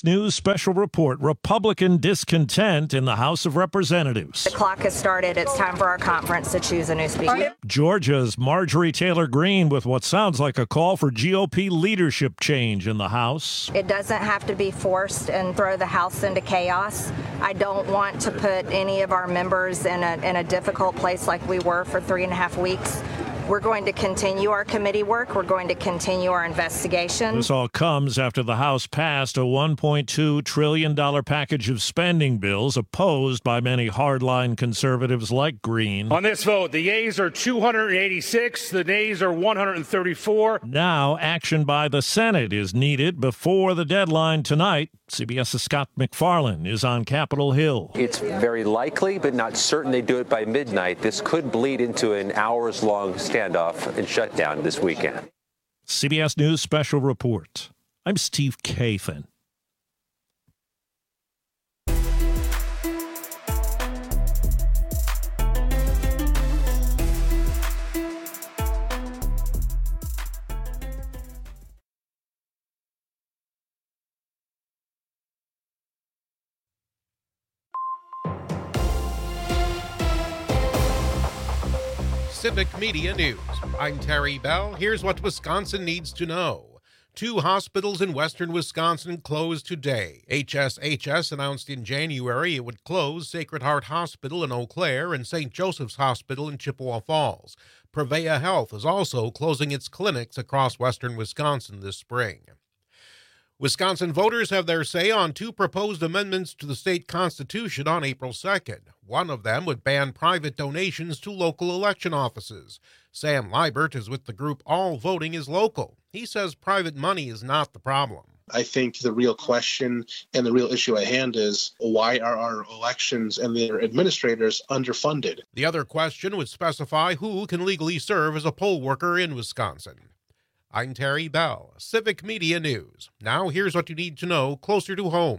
CBS News special report, Republican discontent in the House of Representatives. The clock has started. It's time for our conference to choose a new speaker. Georgia's Marjorie Taylor Greene with what sounds like a call for GOP leadership change in the House. It doesn't have to be forced and throw the House into chaos. I don't want to put any of our members in a difficult place like we were for 3.5 weeks. We're going to continue our committee work. We're going to continue our investigation. This all comes after the House passed a $1.2 trillion package of spending bills opposed by many hardline conservatives like Greene. On this vote, the yeas are 286, the nays are 134. Now, action by the Senate is needed before the deadline tonight. CBS's Scott McFarlane is on Capitol Hill. It's very likely, but not certain they do it by midnight. This could bleed into an hours-long standoff and shutdown this weekend. CBS News Special Report. I'm Steve Kathan. Civic Media News. I'm Terry Bell. Here's what Wisconsin needs to know. 2 hospitals in western Wisconsin closed today. HSHS announced in January it would close Sacred Heart Hospital in Eau Claire and St. Joseph's Hospital in Chippewa Falls. Prevea Health is also closing its clinics across western Wisconsin this spring. Wisconsin voters have their say on 2 proposed amendments to the state constitution on April 2nd. One of them would ban private donations to local election offices. Sam Liebert is with the group All Voting is Local. He says private money is not the problem. I think the real question and the real issue at hand is why are our elections and their administrators underfunded? The other question would specify who can legally serve as a poll worker in Wisconsin. I'm Terry Bell, Civic Media News. Now here's what you need to know closer to home.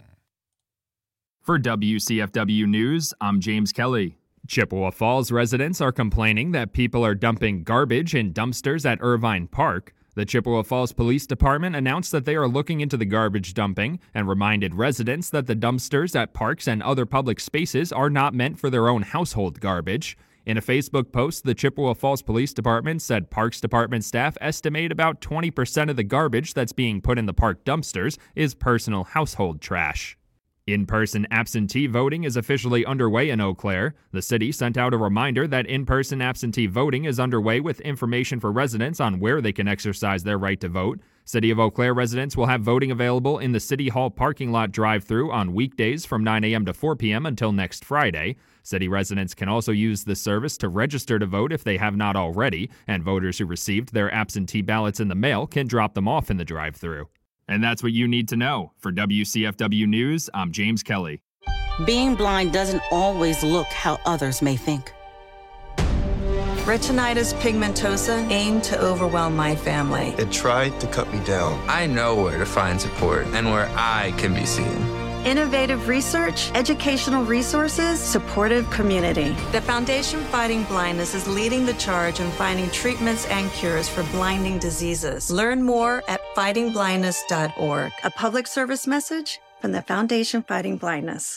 For WCFW News, I'm James Kelly. Chippewa Falls residents are complaining that people are dumping garbage in dumpsters at Irvine Park. The Chippewa Falls Police Department announced that they are looking into the garbage dumping and reminded residents that the dumpsters at parks and other public spaces are not meant for their own household garbage. In a Facebook post, the Chippewa Falls Police Department said Parks Department staff estimate about 20% of the garbage that's being put in the park dumpsters is personal household trash. In-person absentee voting is officially underway in Eau Claire. The city sent out a reminder that in-person absentee voting is underway with information for residents on where they can exercise their right to vote. City of Eau Claire residents will have voting available in the City Hall parking lot drive-thru on weekdays from 9 a.m. to 4 p.m. until next Friday. City residents can also use the service to register to vote if they have not already, and voters who received their absentee ballots in the mail can drop them off in the drive-thru. And that's what you need to know. For WCFW News, I'm James Kelly. Being blind doesn't always look how others may think. Retinitis pigmentosa aimed to overwhelm my family. It tried to cut me down. I know where to find support and where I can be seen. Innovative research, educational resources, supportive community. The Foundation Fighting Blindness is leading the charge in finding treatments and cures for blinding diseases. Learn more at fightingblindness.org. A public service message from the Foundation Fighting Blindness.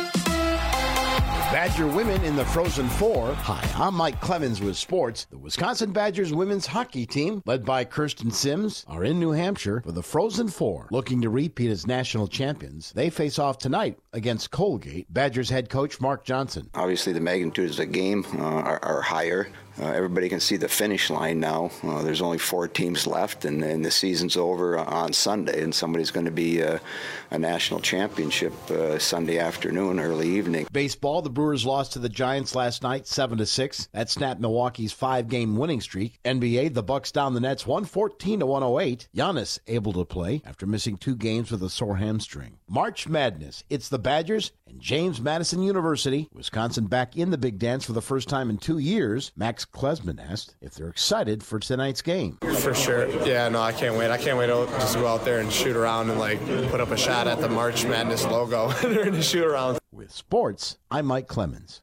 Badger women in the Frozen Four. Hi, I'm Mike Clemens with sports. The Wisconsin Badgers women's hockey team, led by Kirsten Sims, are in New Hampshire for the Frozen Four, looking to repeat as national champions. They face off tonight against Colgate. Badgers head coach Mark Johnson. Obviously, the magnitudes of the game are higher. Everybody can see the finish line now. There's only 4 teams left, and the season's over on Sunday, and somebody's going to be a national championship Sunday afternoon, early evening. Baseball, the Brewers lost to the Giants last night, 7-6. That snapped Milwaukee's 5-game winning streak. NBA, the Bucks down the Nets 114-108. Giannis able to play after missing 2 games with a sore hamstring. March Madness. It's the Badgers and James Madison University. Wisconsin back in the big dance for the first time in 2 years. Max Klesman asked if they're excited for tonight's game. For sure. Yeah, no, I can't wait. I can't wait to just go out there and shoot around and put up a shot at the March Madness logo during the shoot around. With sports, I'm Mike Clemens.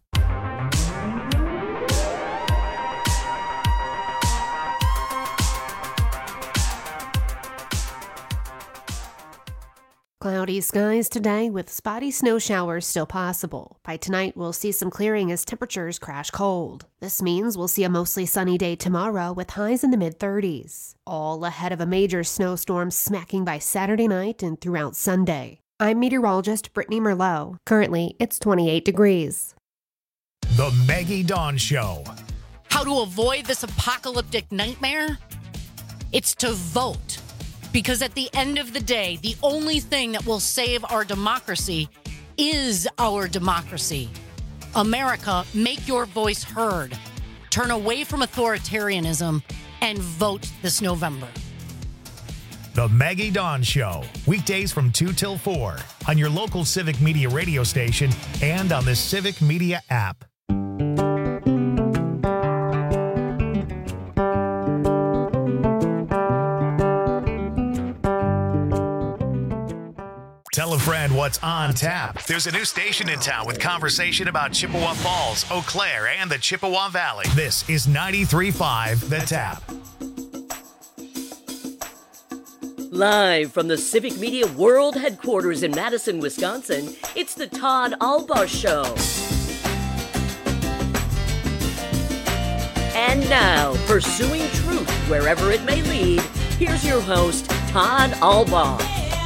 Cloudy skies today with spotty snow showers still possible. By tonight, we'll see some clearing as temperatures crash cold. This means we'll see a mostly sunny day tomorrow with highs in the mid-30s. All ahead of a major snowstorm smacking by Saturday night and throughout Sunday. I'm meteorologist Brittany Merlot. Currently, it's 28 degrees. The Maggie Dawn Show. How to avoid this apocalyptic nightmare? It's to vote. Because at the end of the day, the only thing that will save our democracy is our democracy. America, make your voice heard. Turn away from authoritarianism and vote this November. The Maggie Dawn Show. Weekdays from 2 till 4 on your local Civic Media radio station and on the Civic Media app. Tell a friend what's on tap. There's a new station in town with conversation about Chippewa Falls, Eau Claire, and the Chippewa Valley. This is 93.5 The Tap. Live from the Civic Media World Headquarters in Madison, Wisconsin, it's the Todd Albaugh Show. And now, pursuing truth wherever it may lead, here's your host, Todd Albaugh.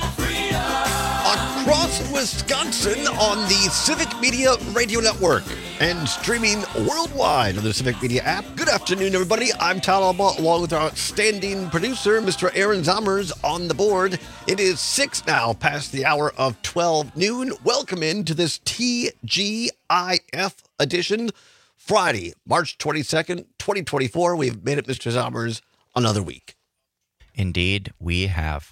Across Wisconsin on the Civic Media Radio Network and streaming worldwide on the Civic Media app. Good afternoon, everybody. I'm Todd Albaugh, along with our outstanding producer, Mr. Aaron Zommers, on the board. It is 6 now, past the hour of 12 noon. Welcome into this TGIF edition, Friday, March 22nd, 2024. We've made it, Mr. Zommers, another week. Indeed, we have.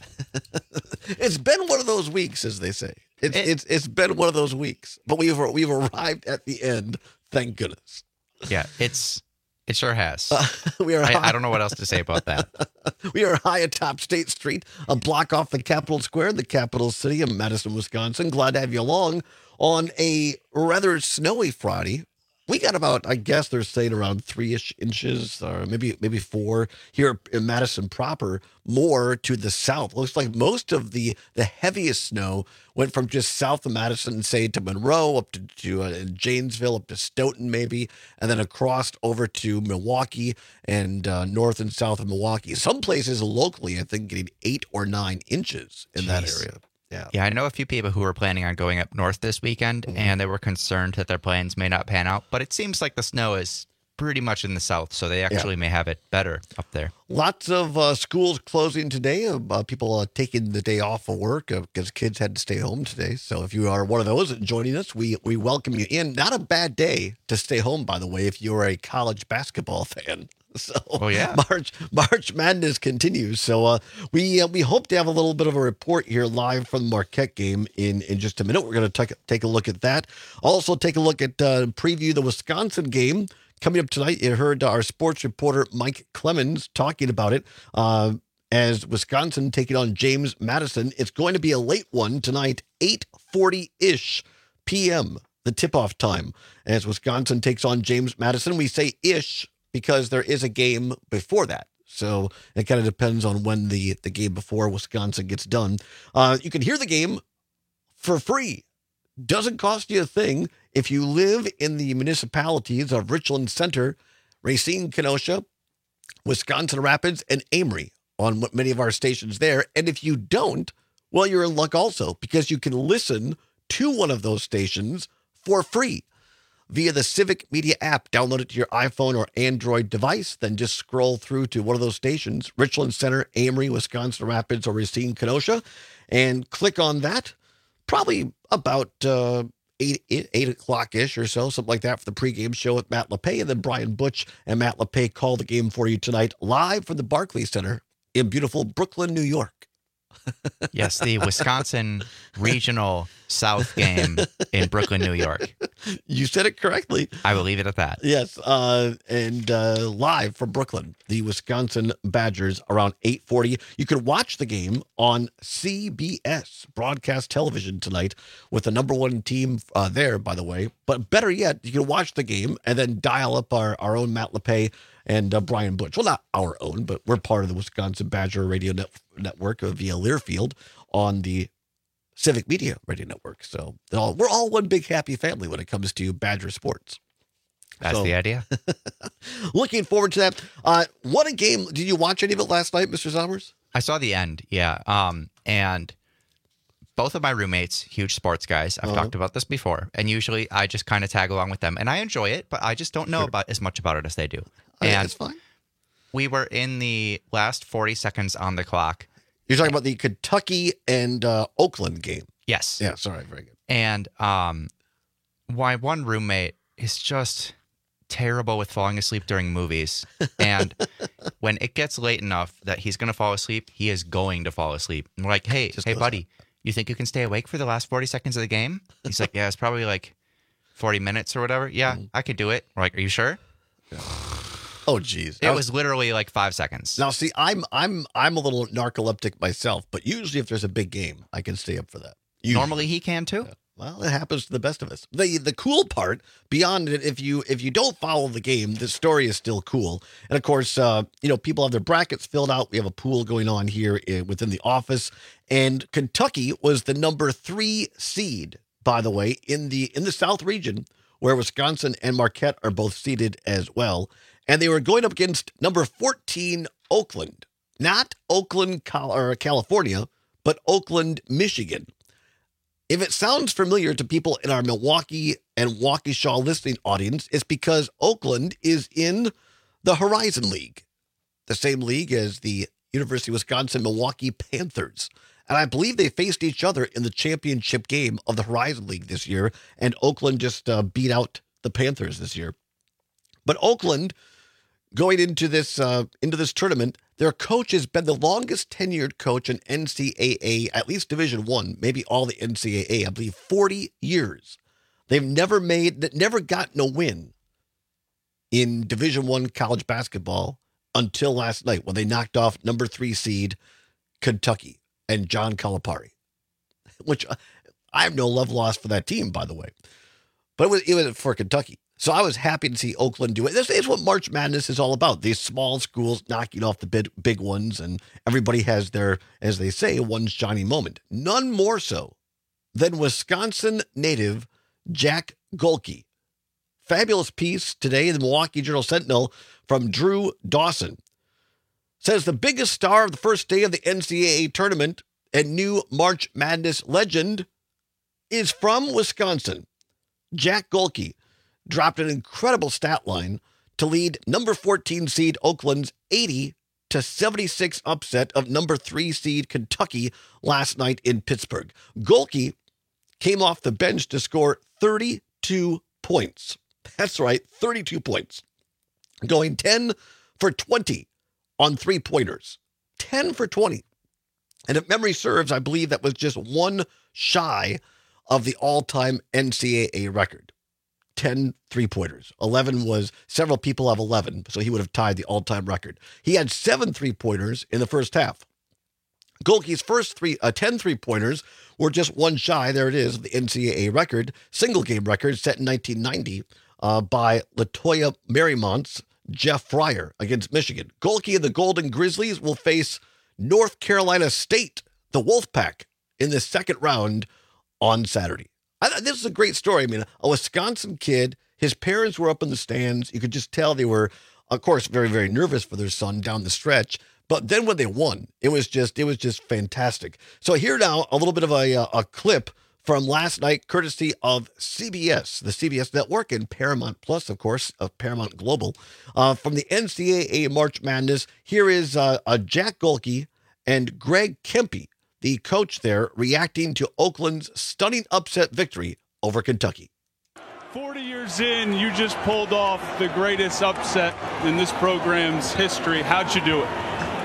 It's been one of those weeks, as they say. It's been one of those weeks, but we've arrived at the end. Thank goodness. Yeah, it sure has. We are. I don't know what else to say about that. We are high atop State Street, a block off the Capitol Square, the capital city of Madison, Wisconsin. Glad to have you along on a rather snowy Friday. We got about, I guess they're saying around 3-ish inches, or maybe 4 here in Madison proper, more to the south. Looks like most of the heaviest snow went from just south of Madison, say to Monroe, up to Janesville, up to Stoughton maybe, and then across over to Milwaukee and north and south of Milwaukee. Some places locally, I think, getting 8 or 9 inches in that area. Yeah, I know a few people who were planning on going up north this weekend, and they were concerned that their plans may not pan out. But it seems like the snow is pretty much in the south, so they actually may have it better up there. Lots of schools closing today. People taking the day off of work because kids had to stay home today. So if you are one of those joining us, we welcome you in. Not a bad day to stay home, by the way, if you're a college basketball fan. So March Madness continues. So we hope to have a little bit of a report here live from the Marquette game in just a minute. We're going to take a look at that. Also take a look at preview the Wisconsin game coming up tonight. You heard our sports reporter Mike Clemens talking about it as Wisconsin taking on James Madison. It's going to be a late one tonight, 8:40-ish p.m., the tip-off time, as Wisconsin takes on James Madison. We say ish because there is a game before that. So it kind of depends on when the game before Wisconsin gets done. You can hear the game for free. Doesn't cost you a thing if you live in the municipalities of Richland Center, Racine, Kenosha, Wisconsin Rapids, and Amory on many of our stations there. And if you don't, well, you're in luck also, because you can listen to one of those stations for free via the Civic Media app. Download it to your iPhone or Android device, then just scroll through to one of those stations, Richland Center, Amory, Wisconsin Rapids, or Racine, Kenosha, and click on that. Probably about 8 o'clock-ish or so, something like that, for the pregame show with Matt LePay, and then Brian Butch and Matt LePay call the game for you tonight, live from the Barclays Center in beautiful Brooklyn, New York. Yes, the Wisconsin Regional South game in Brooklyn, New York. You said it correctly. I will leave it at that. Yes, and live from Brooklyn, the Wisconsin Badgers around 8:40. You can watch the game on CBS broadcast television tonight with the number one team there, by the way. But better yet, you can watch the game and then dial up our own Matt LePay and Brian Butch. Well, not our own, but we're part of the Wisconsin Badger Radio Network via Learfield on the Civic Media Radio Network. So we're all one big happy family when it comes to Badger sports. That's the idea. Looking forward to that. What a game. Did you watch any of it last night, Mr. Sommers? I saw the end, yeah. And both of my roommates, huge sports guys. I've talked about this before. And usually I just kind of tag along with them. And I enjoy it, but I just don't know about as much about it as they do. That's fine. We were in the last 40 seconds on the clock. You're talking about the Kentucky and Oakland game. Yes. Yeah, sorry. Very good. And my one roommate is just terrible with falling asleep during movies. And when it gets late enough that he's going to fall asleep, he is going to fall asleep. And we're like, hey, buddy, you think you can stay awake for the last 40 seconds of the game? He's like, yeah, it's probably like 40 minutes or whatever. Yeah, I could do it. We're like, are you sure? Yeah. Oh, geez. It was literally like 5 seconds. Now, see, I'm a little narcoleptic myself, but usually if there's a big game, I can stay up for that. Usually. Normally he can too. Yeah. Well, it happens to the best of us. The cool part, beyond it, if you don't follow the game, the story is still cool. And of course, people have their brackets filled out. We have a pool going on here within the office. And Kentucky was the number 3 seed, by the way, in the South region, where Wisconsin and Marquette are both seeded as well. And they were going up against number 14 Oakland, not Oakland, California, but Oakland, Michigan. If it sounds familiar to people in our Milwaukee and Waukesha listening audience, it's because Oakland is in the Horizon League, the same league as the University of Wisconsin-Milwaukee Panthers. And I believe they faced each other in the championship game of the Horizon League this year, and Oakland just beat out the Panthers this year. But Oakland, going into this tournament, their coach has been the longest tenured coach in NCAA, at least Division I, maybe all the NCAA, I believe 40 years. They've never gotten a win in Division I college basketball until last night when they knocked off number 3 seed Kentucky and John Calipari, which I have no love lost for that team, by the way. But it was for Kentucky. So I was happy to see Oakland do it. This is what March Madness is all about. These small schools knocking off the big ones, and everybody has their, as they say, one shiny moment. None more so than Wisconsin native Jack Golke. Fabulous piece today in the Milwaukee Journal-Sentinel from Drew Dawson. Says the biggest star of the first day of the NCAA tournament and new March Madness legend is from Wisconsin. Jack Golke dropped an incredible stat line to lead number 14 seed Oakland's 80-76 upset of number 3 seed Kentucky last night in Pittsburgh. Golke came off the bench to score 32 points. That's right, 32 points. Going 10 for 20 on 3-pointers. 10 for 20. And if memory serves, I believe that was just one shy of the all-time NCAA record. 10 3-pointers. 11 was, several people have 11, so he would have tied the all-time record. He had 7 3-pointers in the first half. Golke's first 10 3-pointers were just one shy, there it is, of the NCAA record, single-game record set in 1990 by Latoya Marimont's Jeff Fryer against Michigan. Golke and the Golden Grizzlies will face North Carolina State, the Wolfpack, in the second round on Saturday. This is a great story. I mean, a Wisconsin kid, his parents were up in the stands. You could just tell they were, of course, very, very nervous for their son down the stretch. But then when they won, it was just fantastic. So here now, a little bit of a clip from last night, courtesy of CBS, the CBS network, and Paramount Plus, of course, of Paramount Global, from the NCAA March Madness. Here is Jack Golke and Greg Kempe, the coach there, reacting to Oakland's stunning upset victory over Kentucky. 40 years in, you just pulled off the greatest upset in this program's history. How'd you do it?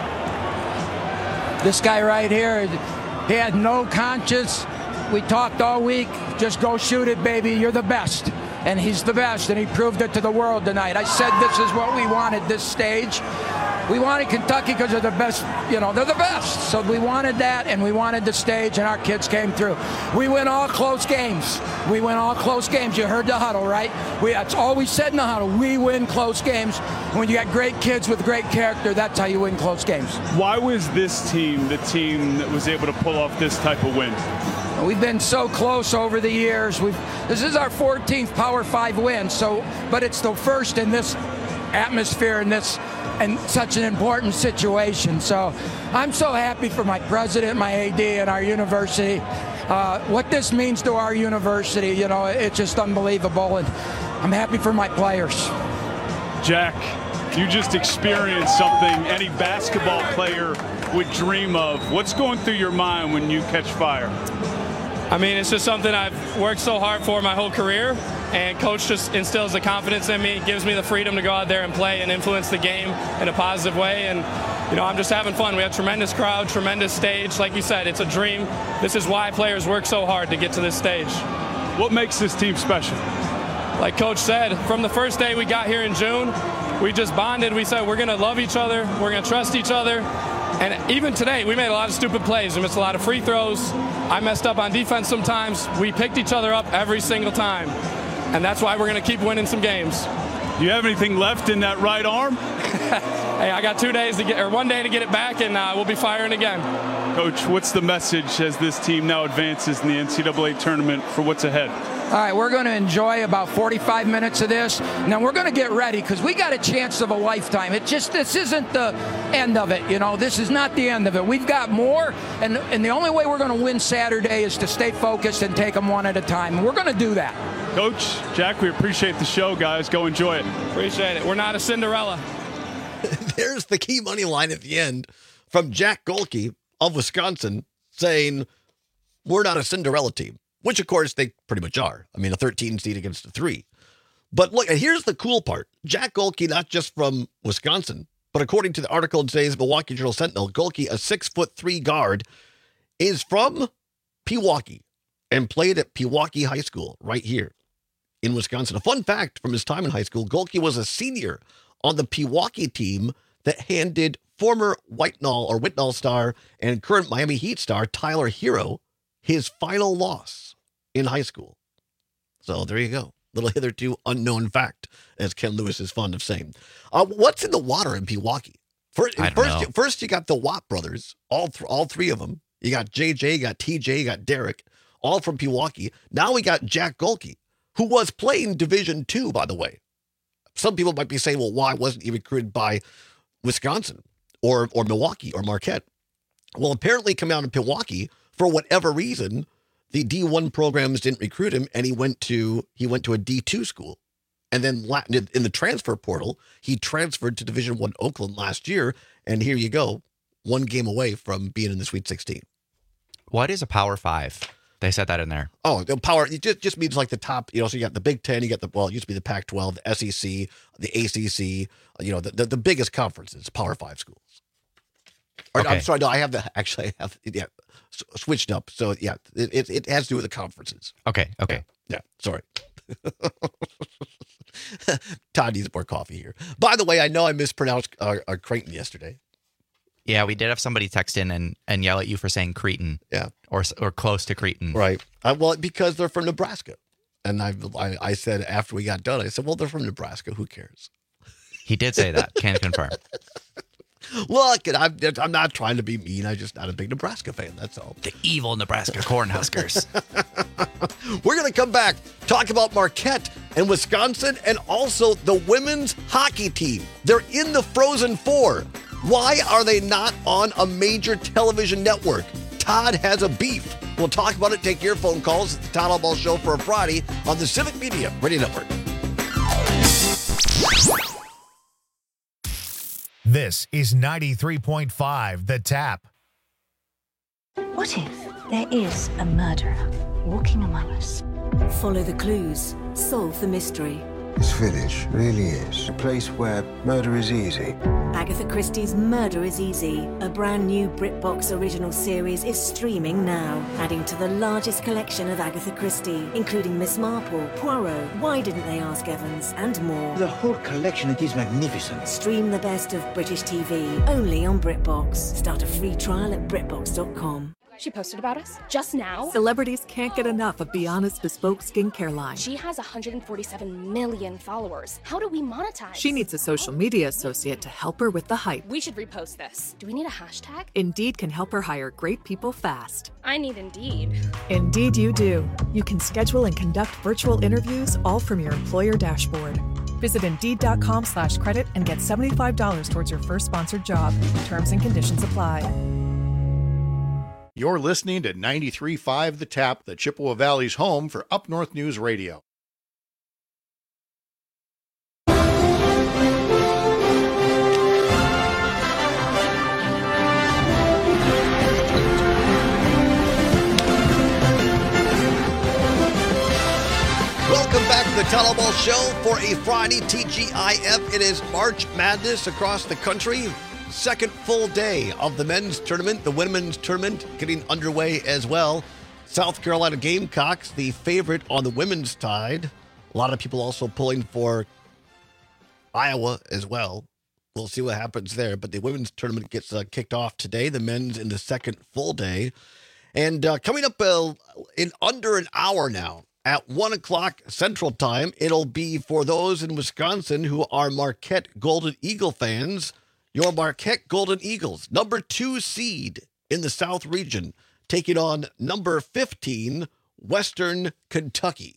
This guy right here, he had no conscience. We talked all week. Just go shoot it, baby. You're the best. And he's the best, and he proved it to the world tonight. I said this is what we wanted, this stage. We wanted Kentucky because they're the best, they're the best. So we wanted that, and we wanted the stage, and our kids came through. We win all close games. You heard the huddle, right? That's all we said in the huddle. We win close games. When you got great kids with great character, that's how you win close games. Why was this team the team that was able to pull off this type of win? We've been so close over the years. This is our 14th Power 5 win, but it's the first in this atmosphere and such an important situation. So I'm so happy for my president, my AD, and our university. What this means to our university, it's just unbelievable, and I'm happy for my players. Jack, you just experienced something any basketball player would dream of. What's going through your mind when you catch fire? I mean, it's just something I've worked so hard for my whole career, and Coach just instills the confidence in me, gives me the freedom to go out there and play and influence the game in a positive way, and I'm just having fun. We have tremendous crowd, tremendous stage. Like you said, it's a dream. This is why players work so hard to get to this stage. What makes this team special? Like Coach said, from the first day we got here in June, we just bonded. We said we're going to love each other, we're going to trust each other. And even today, we made a lot of stupid plays. We missed a lot of free throws. I messed up on defense sometimes. We picked each other up every single time. And that's why we're going to keep winning some games. Do you have anything left in that right arm? Hey, I got 1 day to get it back, and we'll be firing again. Coach, what's the message as this team now advances in the NCAA tournament for what's ahead? All right, we're going to enjoy about 45 minutes of this. Now we're going to get ready because we got a chance of a lifetime. This isn't the end of it. This is not the end of it. We've got more, and the only way we're going to win Saturday is to stay focused and take them one at a time. And we're going to do that. Coach, Jack, we appreciate the show, guys. Go enjoy it. Appreciate it. We're not a Cinderella. There's the key money line at the end from Jack Golke of Wisconsin saying, we're not a Cinderella team. Which, of course, they pretty much are. I mean, a 13 seed against a 3. But look, and here's the cool part. Jack Golke, not just from Wisconsin, but according to the article in today's Milwaukee Journal Sentinel, Golke, a 6'3" guard, is from Pewaukee and played at Pewaukee High School right here in Wisconsin. A fun fact from his time in high school, Golke was a senior on the Pewaukee team that handed former Whitnall star and current Miami Heat star Tyler Hero his final loss in high school. So there you go. Little hitherto unknown fact, as Ken Lewis is fond of saying. What's in the water in Pewaukee? First, you got the Watt brothers, all three of them. You got JJ, you got TJ, you got Derek, all from Pewaukee. Now we got Jack Golke, who was playing Division II, by the way. Some people might be saying, well, why wasn't he recruited by Wisconsin or Milwaukee or Marquette? Well, apparently coming out of Pewaukee, for whatever reason, the D1 programs didn't recruit him, and he went to a D2 school. And then in the transfer portal, he transferred to Division I Oakland last year, and here you go, 1 game away from being in the Sweet 16. What is a Power 5? They said that in there. Oh, the power, it just means like the top, so you got the Big Ten, you got it used to be the Pac-12, the SEC, the ACC, the biggest conferences, Power 5 schools. Or, okay. I'm sorry, no, I have switched up. So yeah, it has to do with the conferences. Okay. Yeah, sorry. Todd needs more coffee here. By the way, I know I mispronounced Creighton yesterday. Yeah, we did have somebody text in and yell at you for saying Cretan. Yeah. Or close to Cretan. Right. Well, because they're from Nebraska. And I said after we got done, I said, well, they're from Nebraska. Who cares? He did say that. Can confirm. Look, I'm not trying to be mean. I'm just not a big Nebraska fan. That's all. The evil Nebraska Cornhuskers. We're going to come back, talk about Marquette and Wisconsin, and also the women's hockey team. They're in the Frozen Four. Why are they not on a major television network? Todd has a beef. We'll talk about it. Take your phone calls. It's the Todd Albaugh Show for a Friday on the Civic Media Radio Network. This is 93.5 The Tap. What if there is a murderer walking among us? Follow the clues. Solve the mystery. This village really is a place where murder is easy. Agatha Christie's Murder is Easy, a brand new BritBox original series, is streaming now, adding to the largest collection of Agatha Christie, including Miss Marple, Poirot, Why Didn't They Ask Evans, and more. The whole collection, it is magnificent. Stream the best of British TV, only on BritBox. Start a free trial at BritBox.com. She posted about us just now. Celebrities can't get enough of Bianna's bespoke skincare line. She has 147 million followers. How do we monetize? She needs a social media associate to help her with the hype. We should repost this. Do we need a hashtag? Indeed can help her hire great people fast. I need Indeed. Indeed you do. You can schedule and conduct virtual interviews all from your employer dashboard. Visit Indeed.com/credit and get $75 towards your first sponsored job. Terms and conditions apply. You're listening to 93.5 The Tap, the Chippewa Valley's home for Up North News Radio. Welcome back to the Teller Show for a Friday TGIF. It is March Madness across the country. Second full day of the men's tournament. The women's tournament getting underway as well. South Carolina Gamecocks, the favorite on the women's side. A lot of people also pulling for Iowa as well. We'll see what happens there. But the women's tournament gets kicked off today. The men's in the second full day. And coming up in under an hour now, at 1 o'clock Central Time, it'll be for those in Wisconsin who are Marquette Golden Eagle fans. Your Marquette Golden Eagles, number 2 seed in the South region, taking on number 15, Western Kentucky.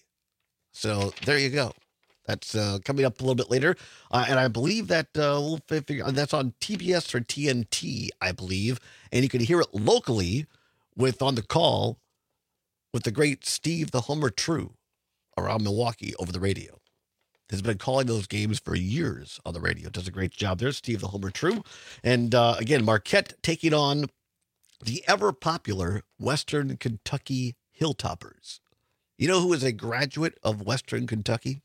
So there you go. That's coming up a little bit later. And I believe that we'll figure that's on TBS or TNT, I believe. And you can hear it locally with On the Call with the great Steve the Homer True around Milwaukee over the radio. Has been calling those games for years on the radio. Does a great job there, Steve the Homer True. And again, Marquette taking on the ever-popular Western Kentucky Hilltoppers. You know who is a graduate of Western Kentucky?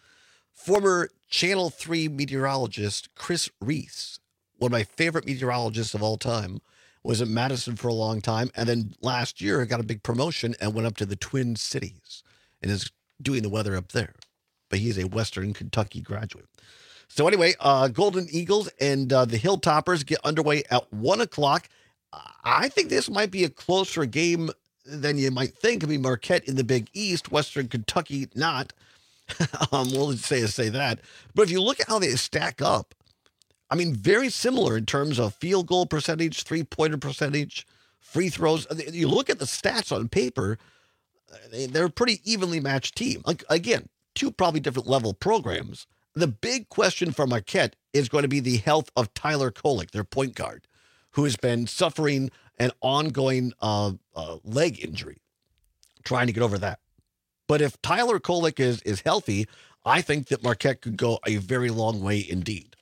Former Channel 3 meteorologist Chris Reese, one of my favorite meteorologists of all time, was at Madison for a long time, and then last year got a big promotion and went up to the Twin Cities and is doing the weather up there. But he's a Western Kentucky graduate. So anyway, Golden Eagles and the Hilltoppers get underway at 1 o'clock. I think this might be a closer game than you might think. I mean, Marquette in the Big East, Western Kentucky not. We'll say that. But if you look at how they stack up, I mean, very similar in terms of field goal percentage, three-pointer percentage, free throws. You look at the stats on paper, they're a pretty evenly matched team. Like, again, 2 probably different level programs. The big question for Marquette is going to be the health of Tyler Kolek, their point guard, who has been suffering an ongoing leg injury, trying to get over that. But if Tyler Kolek is healthy, I think that Marquette could go a very long way indeed.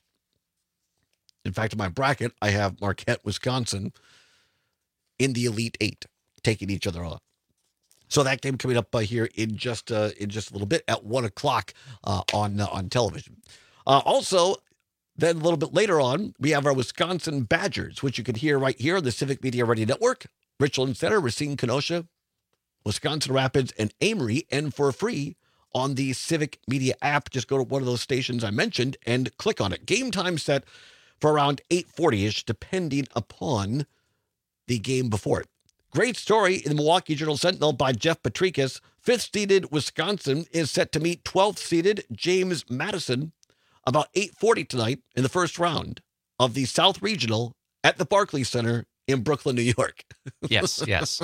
In fact, in my bracket, I have Marquette, Wisconsin in the Elite 8, taking each other on. So that game coming up here in just a little bit at 1 o'clock on television. Also, then a little bit later on, we have our Wisconsin Badgers, which you can hear right here on the Civic Media Radio Network, Richland Center, Racine, Kenosha, Wisconsin Rapids, and Amory, and for free on the Civic Media app. Just go to one of those stations I mentioned and click on it. Game time set for around 8:40-ish, depending upon the game before it. Great story in the Milwaukee Journal-Sentinel by Jeff Patrikas. 5th-seeded Wisconsin is set to meet 12th-seeded James Madison about 8:40 tonight in the first round of the South Regional at the Barclays Center in Brooklyn, New York. Yes.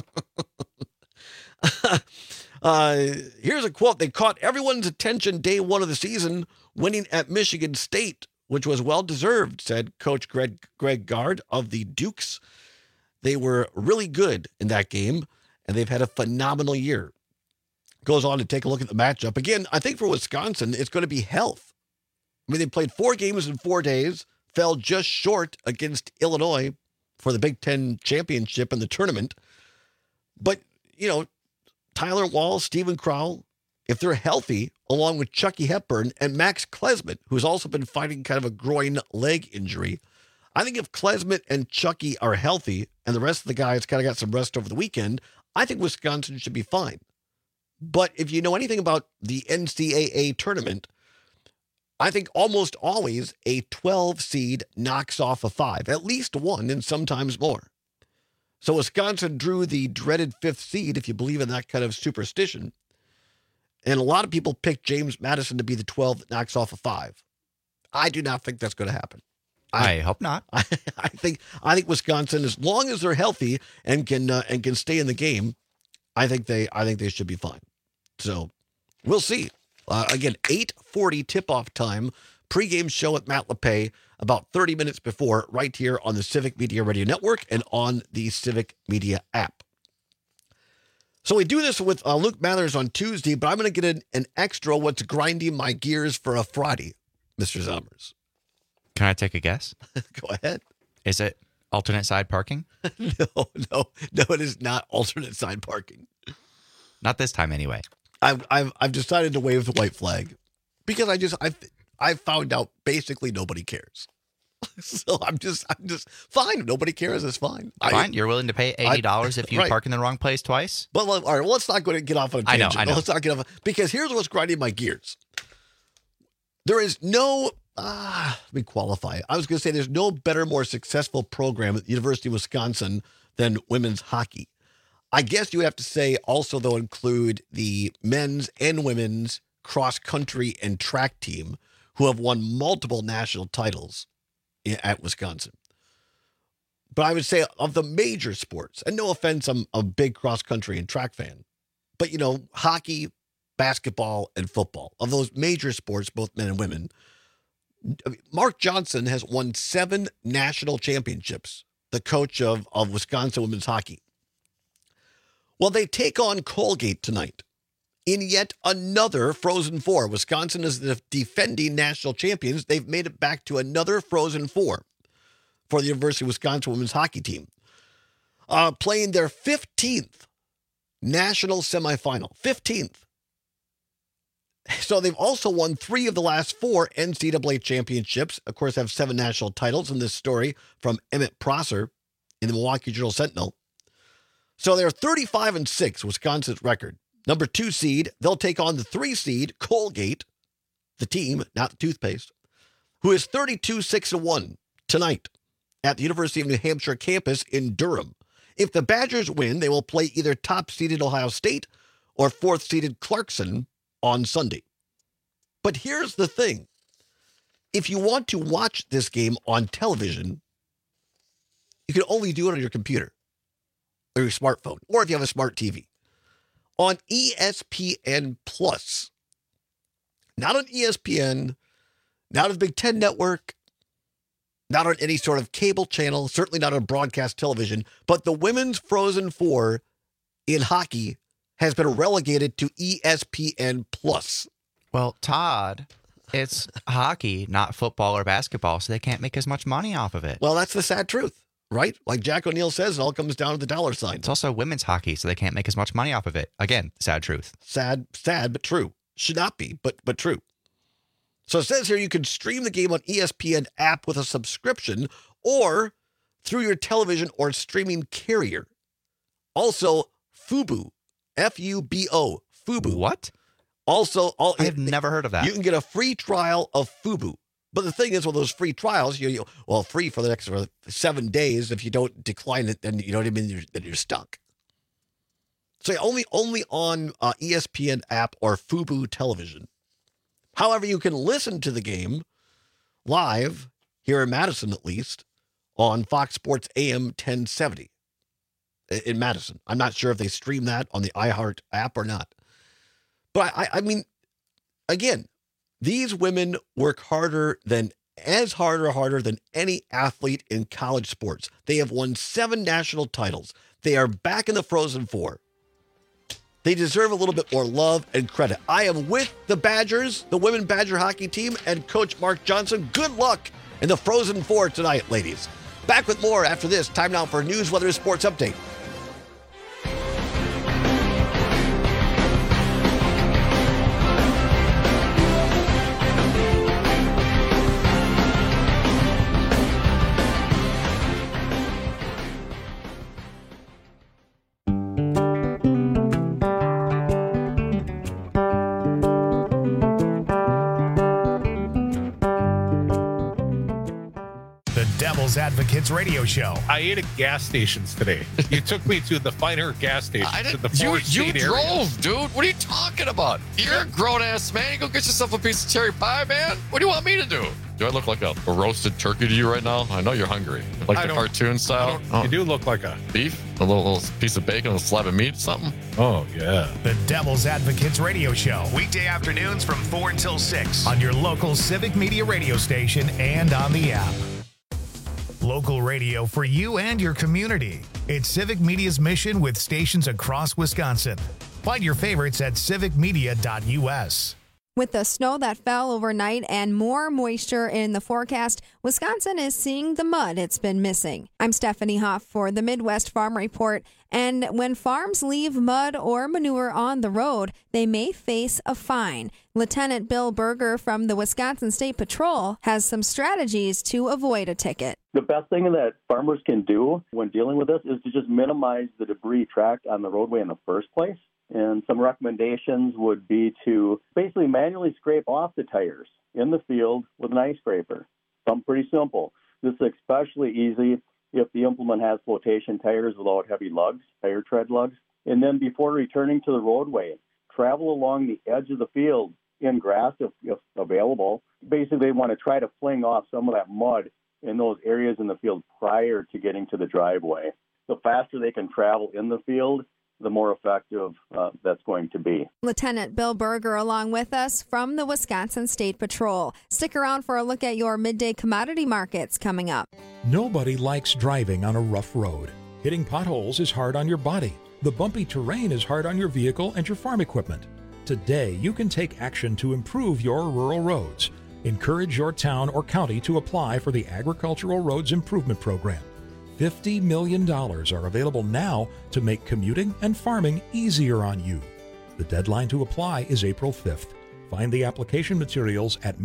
Here's a quote. They caught everyone's attention day 1 of the season, winning at Michigan State, which was well-deserved, said Coach Greg Gard of the Dukes. They were really good in that game, and they've had a phenomenal year. Goes on to take a look at the matchup. Again, I think for Wisconsin, it's going to be health. I mean, they played 4 games in 4 days, fell just short against Illinois for the Big Ten championship in the tournament. But, you know, Tyler Wall, Stephen Crowell, if they're healthy, along with Chucky Hepburn and Max Klesmit, who's also been fighting kind of a groin leg injury, I think if Klesmit and Chucky are healthy and the rest of the guys kind of got some rest over the weekend, I think Wisconsin should be fine. But if you know anything about the NCAA tournament, I think almost always a 12 seed knocks off a 5, at least one and sometimes more. So Wisconsin drew the dreaded 5th seed, if you believe in that kind of superstition. And a lot of people picked James Madison to be the 12 that knocks off a 5. I do not think that's going to happen. I hope not. I think Wisconsin, as long as they're healthy and can stay in the game, I think they should be fine. So we'll see. Again, 8:40 tip-off time, pregame show with Matt LePay about 30 minutes before, right here on the Civic Media Radio Network and on the Civic Media app. So we do this with Luke Mathers on Tuesday, but I'm going to get an extra what's grinding my gears for a Friday, Mr. Zommers. Can I take a guess? Go ahead. Is it alternate side parking? No, it is not alternate side parking. Not this time, anyway. I've decided to wave the white flag because I found out basically nobody cares. So I'm just fine. Nobody cares. It's fine. Fine. You're willing to pay $80 if you right. park in the wrong place twice? But all right. Well, let's not go to get off on a tangent. I know. Let's not get off because here's what's grinding my gears. There is no. Let me qualify. I was going to say there's no better, more successful program at the University of Wisconsin than women's hockey. I guess you would have to say also, though, include the men's and women's cross country and track team who have won multiple national titles at Wisconsin. But I would say of the major sports, and no offense, I'm a big cross country and track fan, but hockey, basketball, and football, of those major sports, both men and women, Mark Johnson has won 7 national championships, the coach of Wisconsin women's hockey. Well, they take on Colgate tonight in yet another Frozen Four. Wisconsin is the defending national champions. They've made it back to another Frozen Four for the University of Wisconsin women's hockey team, playing their 15th national semifinal. 15th. So they've also won 3 of the last 4 NCAA championships. Of course, have 7 national titles in this story from Emmett Prosser in the Milwaukee Journal-Sentinel. So they're 35-6, Wisconsin's record. Number 2 seed, they'll take on the 3 seed, Colgate, the team, not the toothpaste, who is 32-6-1 tonight at the University of New Hampshire campus in Durham. If the Badgers win, they will play either top-seeded Ohio State or 4th-seeded Clarkson on Sunday. But here's the thing. If you want to watch this game on television, you can only do it on your computer or your smartphone, or if you have a smart TV. On ESPN Plus. Not on ESPN, not on the Big Ten Network, not on any sort of cable channel, certainly not on broadcast television, but the Women's Frozen Four in hockey has been relegated to ESPN Plus. Well, Todd, it's hockey, not football or basketball, so they can't make as much money off of it. Well, that's the sad truth, right? Like Jack O'Neill says, it all comes down to the dollar sign. It's also women's hockey, so they can't make as much money off of it. Again, sad truth. Sad, but true. Should not be, but true. So it says here you can stream the game on ESPN app with a subscription or through your television or streaming carrier. Also, Fubo, F-U-B-O, Fubo. What? Also, I have never heard of that. You can get a free trial of Fubo. But the thing is, with those free trials, free for the next 7 days. If you don't decline it, then you know what I mean. Then you're stuck. So only on ESPN app or Fubo television. However, you can listen to the game live here in Madison, at least, on Fox Sports AM 1070 in Madison. I'm not sure if they stream that on the iHeart app or not. But I mean, again, these women work harder than any athlete in college sports. They have won 7 national titles. They are back in the Frozen Four. They deserve a little bit more love and credit. I am with the Badgers, the women Badger hockey team, and Coach Mark Johnson. Good luck in the Frozen Four tonight, ladies. Back with more after this. Time now for News, Weather, and Sports Update. Devil's Advocates Radio Show. I ate at gas stations today. You took me to the finer gas station. To the You drove, dude. What are you talking about? You're a grown-ass man. You go get yourself a piece of cherry pie, man. What do you want me to do? Do I look like a roasted turkey to you right now? I know you're hungry. Like the cartoon style? You do look like a beef? A little piece of bacon, a slab of meat, something? Oh, yeah. The Devil's Advocates Radio Show. Weekday afternoons from 4 until 6 on your local Civic Media radio station and on the app. Local radio for you and your community. It's Civic Media's mission with stations across Wisconsin. Find your favorites at civicmedia.us. With the snow that fell overnight and more moisture in the forecast, Wisconsin is seeing the mud it's been missing. I'm Stephanie Hoff for the Midwest Farm Report. And when farms leave mud or manure on the road, they may face a fine. Lieutenant Bill Berger from the Wisconsin State Patrol has some strategies to avoid a ticket. The best thing that farmers can do when dealing with this is to just minimize the debris tracked on the roadway in the first place. And some recommendations would be to basically manually scrape off the tires in the field with an ice scraper. Something pretty simple. This is especially easy if the implement has flotation tires without heavy lugs, tire tread lugs. And then before returning to the roadway, travel along the edge of the field in grass if available. Basically, they want to try to fling off some of that mud in those areas in the field prior to getting to the driveway. The faster they can travel in the field, the more effective that's going to be. Lieutenant Bill Berger along with us from the Wisconsin State Patrol. Stick around for a look at your midday commodity markets coming up. Nobody likes driving on a rough road. Hitting potholes is hard on your body. The bumpy terrain is hard on your vehicle and your farm equipment. Today, you can take action to improve your rural roads. Encourage your town or county to apply for the Agricultural Roads Improvement Program. $50 million are available now to make commuting and farming easier on you. The deadline to apply is April 5th. Find the application materials at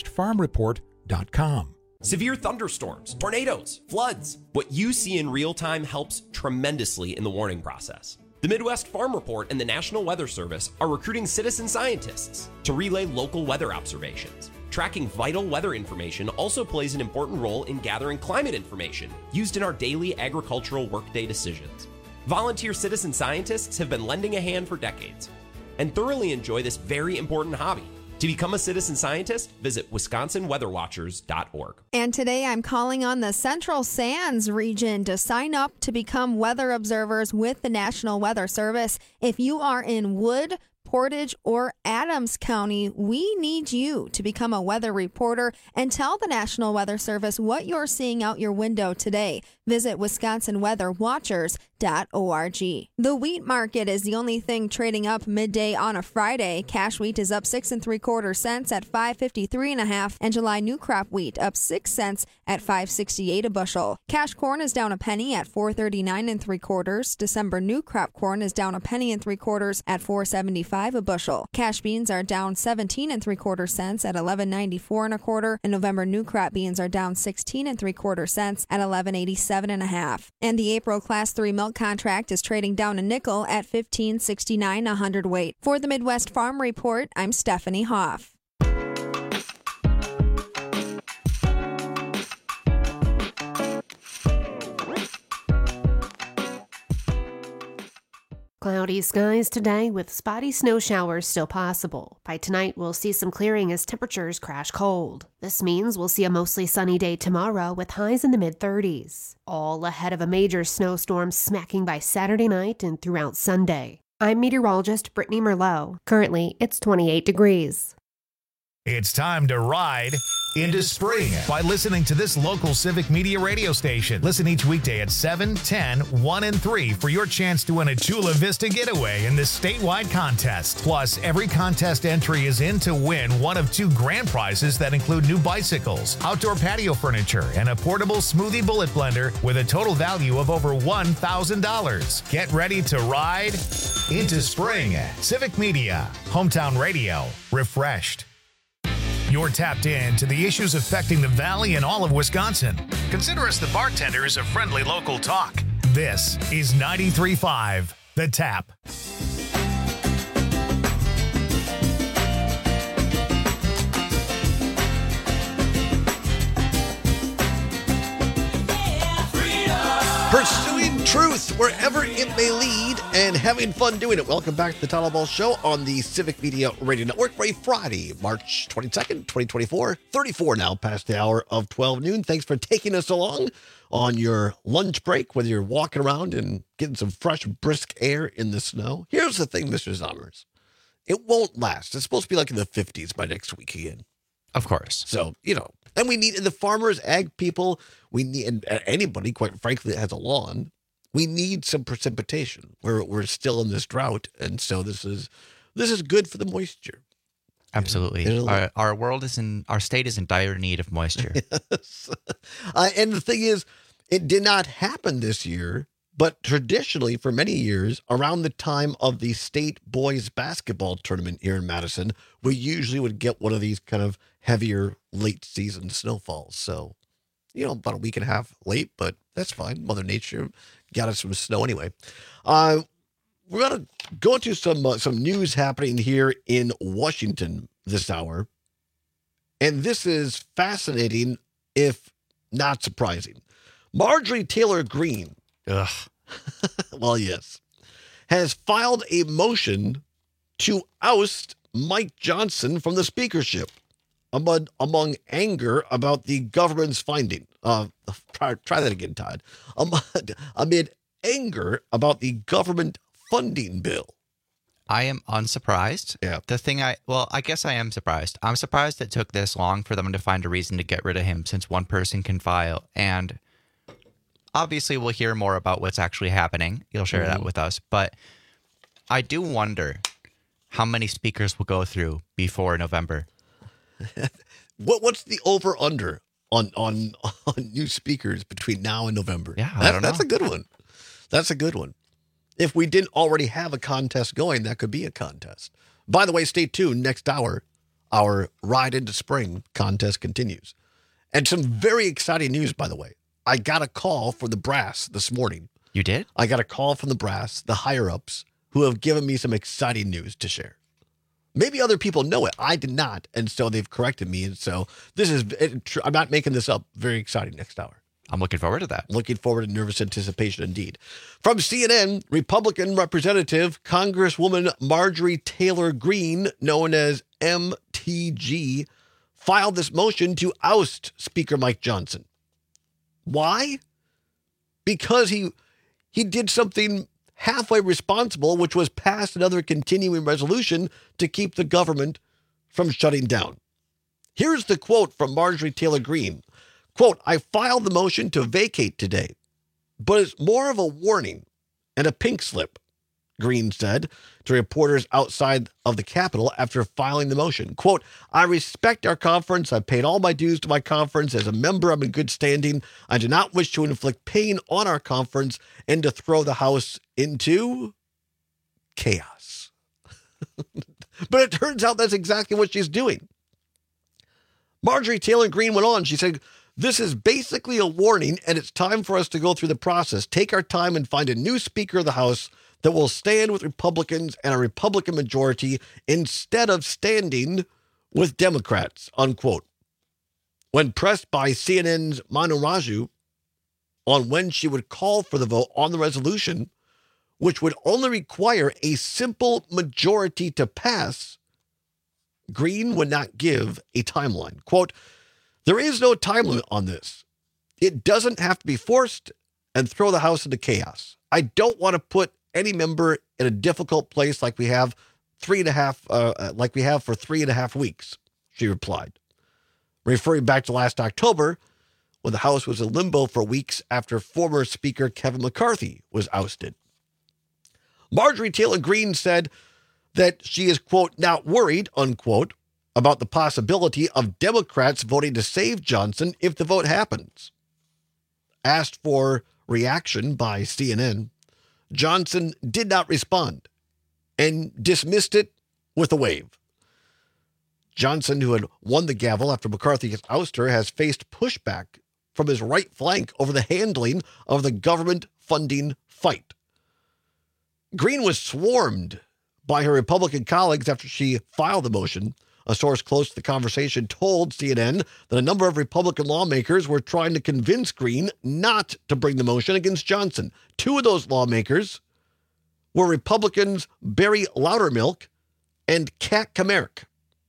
MidwestFarmReport.com. Severe thunderstorms, tornadoes, floods. What you see in real time helps tremendously in the warning process. The Midwest Farm Report and the National Weather Service are recruiting citizen scientists to relay local weather observations. Tracking vital weather information also plays an important role in gathering climate information used in our daily agricultural workday decisions. Volunteer citizen scientists have been lending a hand for decades and thoroughly enjoy this very important hobby. To become a citizen scientist, visit WisconsinWeatherWatchers.org. And today I'm calling on the Central Sands region to sign up to become weather observers with the National Weather Service. If you are in Wood, Portage, or Adams County, we need you to become a weather reporter and tell the National Weather Service what you're seeing out your window today. Visit WisconsinWeatherWatchers.org. The wheat market is the only thing trading up midday on a Friday. Cash wheat is up 6 3/4 cents at $5.53.5, and July new crop wheat up 6 cents at $5.68 a bushel. Cash corn is down a penny at $4.39 3/4. December new crop corn is down a penny and 3/4 at $4.75 a bushel. Cash beans are down 17 3/4 cents at $11.94 1/4, and November new crop beans are down 16 3/4 cents at $11.87 1/2. And the April Class 3 milk contract is trading down a nickel at $15.69 a hundredweight. For the Midwest Farm Report, I'm Stephanie Hoff. Cloudy skies today with spotty snow showers still possible. By tonight, we'll see some clearing as temperatures crash cold. This means we'll see a mostly sunny day tomorrow with highs in the mid-30s. All ahead of a major snowstorm smacking by Saturday night and throughout Sunday. I'm meteorologist Brittany Merlot. Currently, it's 28 degrees. It's time to ride into spring by listening to this local Civic Media radio station. Listen each weekday at 7, 10, 1, and 3 for your chance to win a Chula Vista getaway in this statewide contest. Plus, every contest entry is in to win one of 2 grand prizes that include new bicycles, outdoor patio furniture, and a portable smoothie bullet blender with a total value of over $1,000. Get ready to ride into spring. Civic Media, hometown radio, refreshed. You're tapped in to the issues affecting the Valley and all of Wisconsin. Consider us the bartenders of friendly local talk. This is 93.5 The Tap. Pursuing truth wherever it may lead and having fun doing it. Welcome back to the Tyler Ball Show on the Civic Media Radio Network for a Friday, March 22nd, 2024. 34 now past the hour of 12 noon. Thanks for taking us along on your lunch break, whether you're walking around and getting some fresh, brisk air in the snow. Here's the thing, Mr. Zommers. It won't last. It's supposed to be like in the 50s by next week again. Of course. So, and we need the farmers, ag people, we need, and anybody, quite frankly, that has a lawn, we need some precipitation. We're still in this drought, and so this is good for the moisture. Absolutely. Our world our state is in dire need of moisture. Yes. And the thing is, it did not happen this year, but traditionally for many years, around the time of the state boys basketball tournament here in Madison, we usually would get one of these kind of heavier late season snowfalls. So, about a week and a half late, but that's fine. Mother Nature got us some snow anyway. We're going to go into some news happening here in Washington this hour. And this is fascinating, if not surprising. Marjorie Taylor Greene, well, yes, has filed a motion to oust Mike Johnson from the speakership among anger about the government's finding. Try that again, Todd. Amid anger about the government funding bill. I am unsurprised. Yeah. I guess I am surprised. I'm surprised it took this long for them to find a reason to get rid of him, since one person can file. And obviously we'll hear more about what's actually happening. You'll share that with us. But I do wonder how many speakers will go through before November. What's the over-under on new speakers between now and November? Yeah, I don't know. That's a good one. That's a good one. If we didn't already have a contest going, that could be a contest. By the way, stay tuned. Next hour, our Ride into Spring contest continues. And some very exciting news, by the way. I got a call from the brass this morning. You did? I got a call from the brass, the higher-ups, who have given me some exciting news to share. Maybe other people know it. I did not. And so they've corrected me. And so I'm not making this up. Very exciting next hour. I'm looking forward to that. Looking forward to nervous anticipation indeed. From CNN, Republican Representative Congresswoman Marjorie Taylor Greene, known as MTG, filed this motion to oust Speaker Mike Johnson. Why? Because he did something halfway responsible, which was pass another continuing resolution to keep the government from shutting down. Here's the quote from Marjorie Taylor Greene. Quote, I filed the motion to vacate today, but it's more of a warning and a pink slip, Greene said to reporters outside of the Capitol after filing the motion. Quote, I respect our conference. I paid all my dues to my conference. As a member, I'm in good standing. I do not wish to inflict pain on our conference and to throw the House into chaos. But it turns out that's exactly what she's doing. Marjorie Taylor Greene went on. She said, this is basically a warning, and it's time for us to go through the process, take our time, and find a new Speaker of the House that will stand with Republicans and a Republican majority instead of standing with Democrats, unquote. When pressed by CNN's Manu Raju on when she would call for the vote on the resolution, which would only require a simple majority to pass, Greene would not give a timeline. Quote, there is no time limit on this. It doesn't have to be forced and throw the House into chaos. I don't want to put any member in a difficult place like we have for 3.5 weeks, she replied, referring back to last October when the House was in limbo for weeks after former Speaker Kevin McCarthy was ousted. Marjorie Taylor Greene said that she is, quote, not worried, unquote, about the possibility of Democrats voting to save Johnson if the vote happens. Asked for reaction by CNN, Johnson did not respond and dismissed it with a wave. Johnson, who had won the gavel after McCarthy's ouster, has faced pushback from his right flank over the handling of the government funding fight. Greene was swarmed by her Republican colleagues after she filed the motion, A source close to the conversation told CNN that a number of Republican lawmakers were trying to convince Green not to bring the motion against Johnson. Two of those lawmakers were Republicans Barry Loudermilk and Kat Cammack.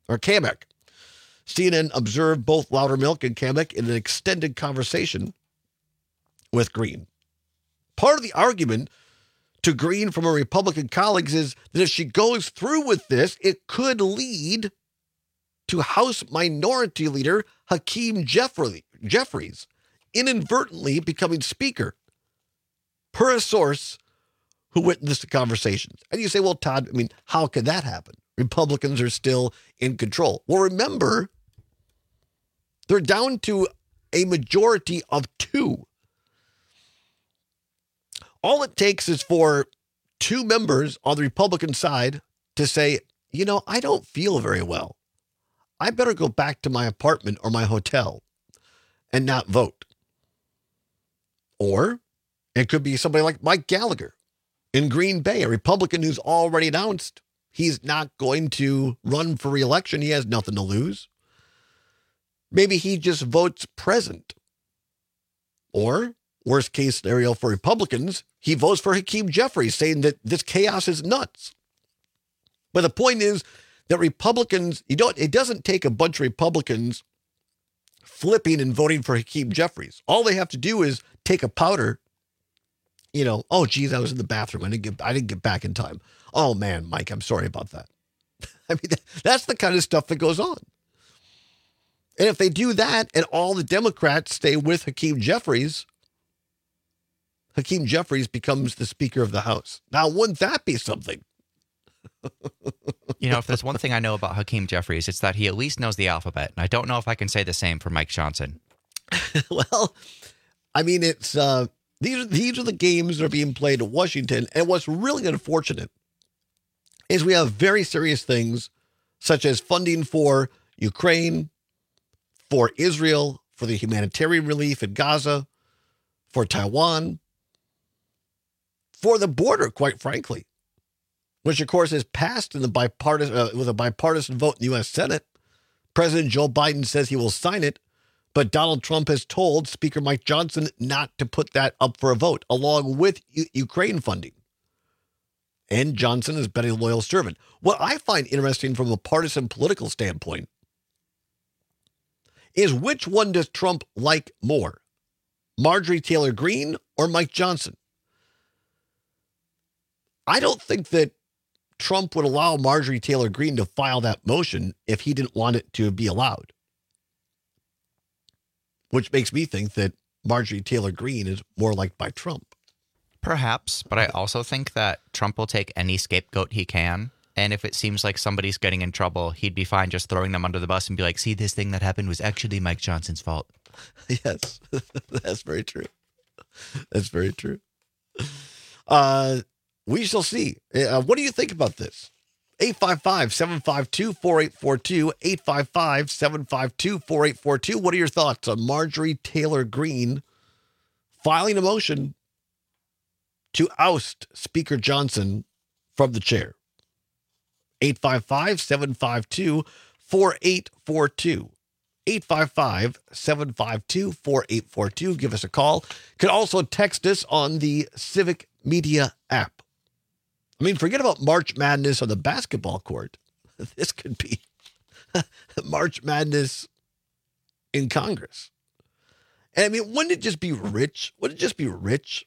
CNN observed both Loudermilk and Cammack in an extended conversation with Green. Part of the argument to Green from her Republican colleagues is that if she goes through with this, it could lead to House Minority Leader Hakeem Jeffries inadvertently becoming Speaker, per a source who witnessed the conversations. And you say, well, Todd, I mean, how could that happen? Republicans are still in control. Well, remember, they're down to a majority of 2. All it takes is for 2 members on the Republican side to say, you know, I don't feel very well. I better go back to my apartment or my hotel and not vote. Or it could be somebody like Mike Gallagher in Green Bay, a Republican who's already announced he's not going to run for re-election. He has nothing to lose. Maybe he just votes present. Or, worst case scenario for Republicans, he votes for Hakeem Jeffries, saying that this chaos is nuts. But the point is that Republicans, it doesn't take a bunch of Republicans flipping and voting for Hakeem Jeffries. All they have to do is take a powder, oh, geez, I was in the bathroom. I didn't get back in time. Oh, man, Mike, I'm sorry about that. I mean, that's the kind of stuff that goes on. And if they do that and all the Democrats stay with Hakeem Jeffries becomes the Speaker of the House. Now, wouldn't that be something? If there's one thing I know about Hakeem Jeffries, it's that he at least knows the alphabet. And I don't know if I can say the same for Mike Johnson. Well, I mean, it's these are the games that are being played in Washington. And what's really unfortunate is we have very serious things such as funding for Ukraine, for Israel, for the humanitarian relief in Gaza, for Taiwan, for the border, quite frankly, which, of course, is passed in the with a bipartisan vote in the U.S. Senate. President Joe Biden says he will sign it, but Donald Trump has told Speaker Mike Johnson not to put that up for a vote, along with Ukraine funding. And Johnson has been a loyal servant. What I find interesting from a partisan political standpoint is which one does Trump like more, Marjorie Taylor Greene or Mike Johnson? I don't think that Trump would allow Marjorie Taylor Greene to file that motion if he didn't want it to be allowed. Which makes me think that Marjorie Taylor Greene is more liked by Trump. Perhaps, but I also think that Trump will take any scapegoat he can. And if it seems like somebody's getting in trouble, he'd be fine just throwing them under the bus and be like, see, this thing that happened was actually Mike Johnson's fault. Yes, that's very true. That's very true. We shall see. What do you think about this? 855-752-4842, 855-752-4842. What are your thoughts on Marjorie Taylor Greene filing a motion to oust Speaker Johnson from the chair? 855-752-4842. 855-752-4842. Give us a call. You can also text us on the Civic Media app. I mean, forget about March Madness on the basketball court. This could be March Madness in Congress. And I mean, wouldn't it just be rich? Wouldn't it just be rich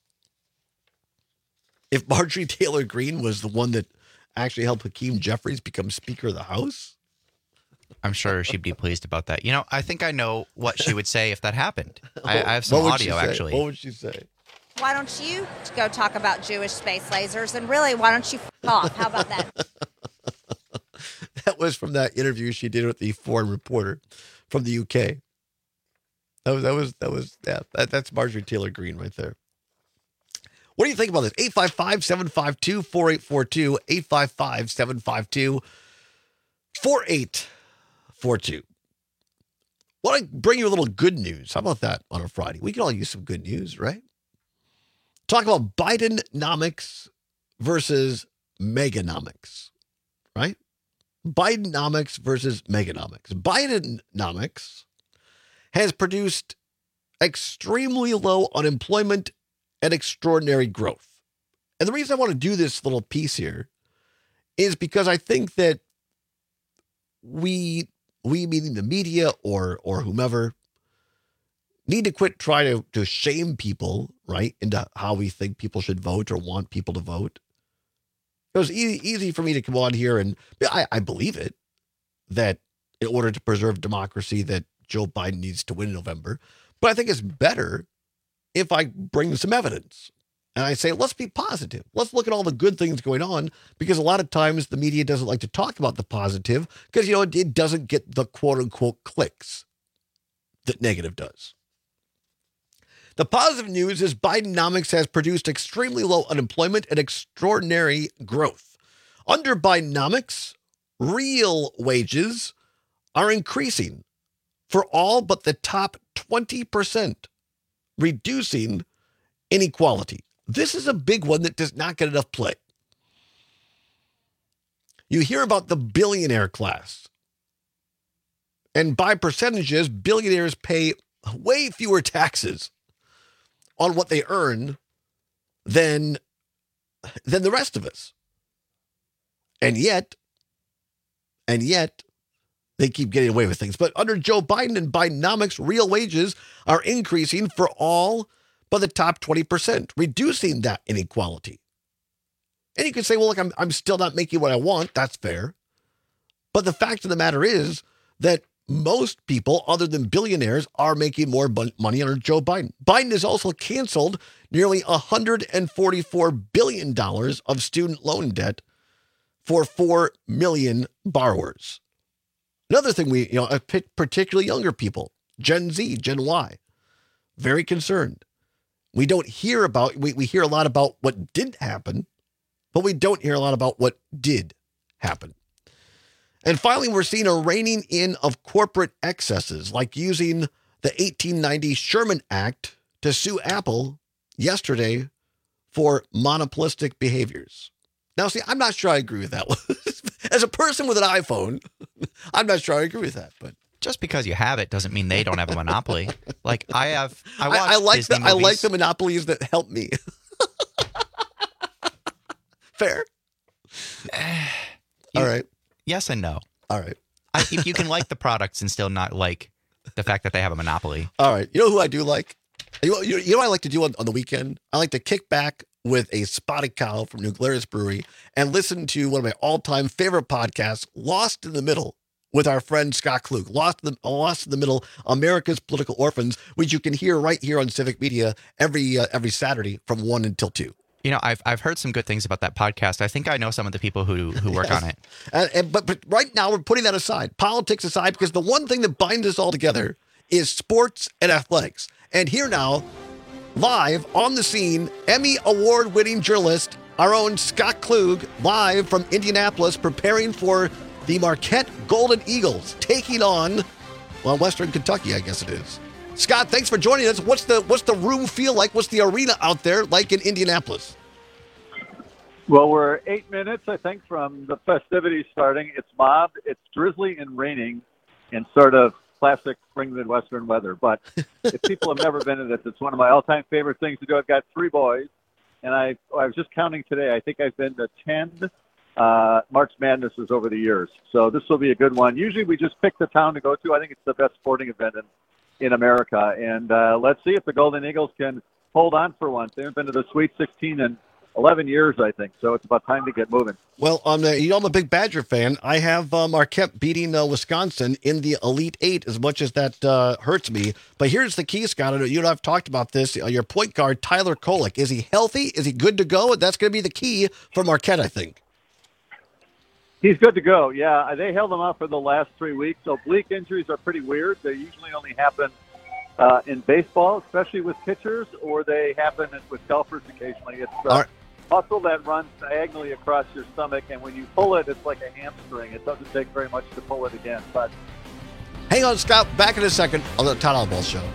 if Marjorie Taylor Greene was the one that actually helped Hakeem Jeffries become Speaker of the House? I'm sure she'd be pleased about that. I think I know what she would say if that happened. I have some audio, actually. What would she say? Why don't you go talk about Jewish space lasers? And really, why don't you f*** off? How about that? That was from that interview she did with the foreign reporter from the UK. That's Marjorie Taylor Greene right there. What do you think about this? 855-752-4842, 855-752-4842. Want to bring you a little good news. How about that on a Friday? We can all use some good news, right? Talk about Bidenomics versus Meganomics, right? Bidenomics versus Meganomics. Bidenomics has produced extremely low unemployment and extraordinary growth. And the reason I want to do this little piece here is because I think that we meaning the media or whomever, need to quit trying to shame people, right, into how we think people should vote or want people to vote. It was easy for me to come on here, and I believe it, that in order to preserve democracy that Joe Biden needs to win in November. But I think it's better if I bring some evidence. And I say, let's be positive. Let's look at all the good things going on, because a lot of times the media doesn't like to talk about the positive because, it doesn't get the quote-unquote clicks that negative does. The positive news is Bidenomics has produced extremely low unemployment and extraordinary growth. Under Bidenomics, real wages are increasing for all but the top 20%, reducing inequality. This is a big one that does not get enough play. You hear about the billionaire class. And by percentages, billionaires pay way fewer taxes on what they earn than the rest of us. And yet, they keep getting away with things. But under Joe Biden and Bidenomics, real wages are increasing for all but the top 20%, reducing that inequality. And you can say, well, look, I'm still not making what I want. That's fair. But the fact of the matter is that most people, other than billionaires, are making more money under Joe Biden. Biden has also canceled nearly $144 billion of student loan debt for 4 million borrowers. Another thing particularly younger people, Gen Z, Gen Y, very concerned. We don't hear about, we hear a lot about what didn't happen, but we don't hear a lot about what did happen. And finally, we're seeing a reining in of corporate excesses, like using the 1890 Sherman Act to sue Apple yesterday for monopolistic behaviors. Now, see, I'm not sure I agree with that one. As a person with an iPhone, I'm not sure I agree with that. But just because you have it doesn't mean they don't have a monopoly. Like I like the monopolies that help me. Fair. All right. Yes and no. All right. If you can like the products and still not like the fact that they have a monopoly. All right. You know who I do like? You know what I like to do on the weekend? I like to kick back with a Spotted Cow from New Glarus Brewery and listen to one of my all-time favorite podcasts, Lost in the Middle, with our friend Scott Klug. Lost in the Middle, America's Political Orphans, which you can hear right here on Civic Media every Saturday from 1 until 2. You know, I've heard some good things about that podcast. I think I know some of the people who work on it. But right now we're putting that aside, politics aside, because the one thing that binds us all together is sports and athletics. And here now, live on the scene, Emmy Award-winning journalist, our own Scott Klug, live from Indianapolis, preparing for the Marquette Golden Eagles, taking on, Western Kentucky, I guess it is. Scott, thanks for joining us. What's the room feel like? What's the arena out there like in Indianapolis? Well, we're 8 minutes, I think, from the festivities starting. It's mobbed, it's drizzly and raining in sort of classic spring Midwestern weather. But if people have never been to this, it's one of my all-time favorite things to do. I've got 3 boys, and I was just counting today. I think I've been to 10 March Madnesses over the years. So this will be a good one. Usually we just pick the town to go to. I think it's the best sporting event in America. And let's see if the Golden Eagles can hold on for once. They haven't been to the Sweet 16 in 11 years, I think. So it's about time to get moving. Well, I'm a big Badger fan. I have Marquette beating Wisconsin in the Elite Eight, as much as that hurts me. But here's the key, Scott. You and I have talked about this. Your point guard, Tyler Kolek. Is he healthy? Is he good to go? That's going to be the key for Marquette, I think. He's good to go, yeah. They held him out for the last 3 weeks. Oblique injuries are pretty weird. They usually only happen in baseball, especially with pitchers, or they happen with golfers occasionally. It's muscle that runs diagonally across your stomach, and when you pull it, it's like a hamstring. It doesn't take very much to pull it again. But hang on, Scott. Back in a second on the Todd Oswalt Show.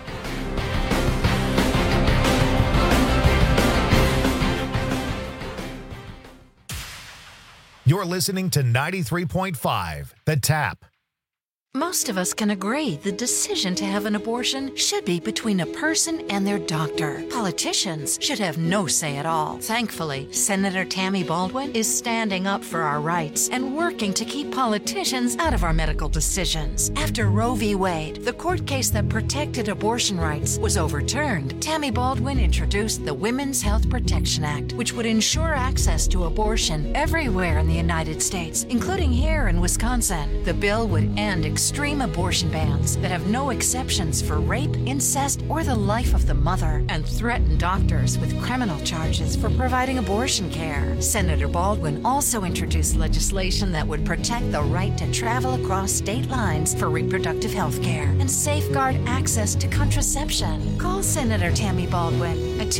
You're listening to 93.5 The Tap. Most of us can agree the decision to have an abortion should be between a person and their doctor. Politicians should have no say at all. Thankfully, Senator Tammy Baldwin is standing up for our rights and working to keep politicians out of our medical decisions. After Roe v. Wade, the court case that protected abortion rights, was overturned, Tammy Baldwin introduced the Women's Health Protection Act, which would ensure access to abortion everywhere in the United States, including here in Wisconsin. The bill would end extreme abortion bans that have no exceptions for rape, incest, or the life of the mother, and threaten doctors with criminal charges for providing abortion care. Senator Baldwin also introduced legislation that would protect the right to travel across state lines for reproductive health care and safeguard access to contraception. Call Senator Tammy Baldwin at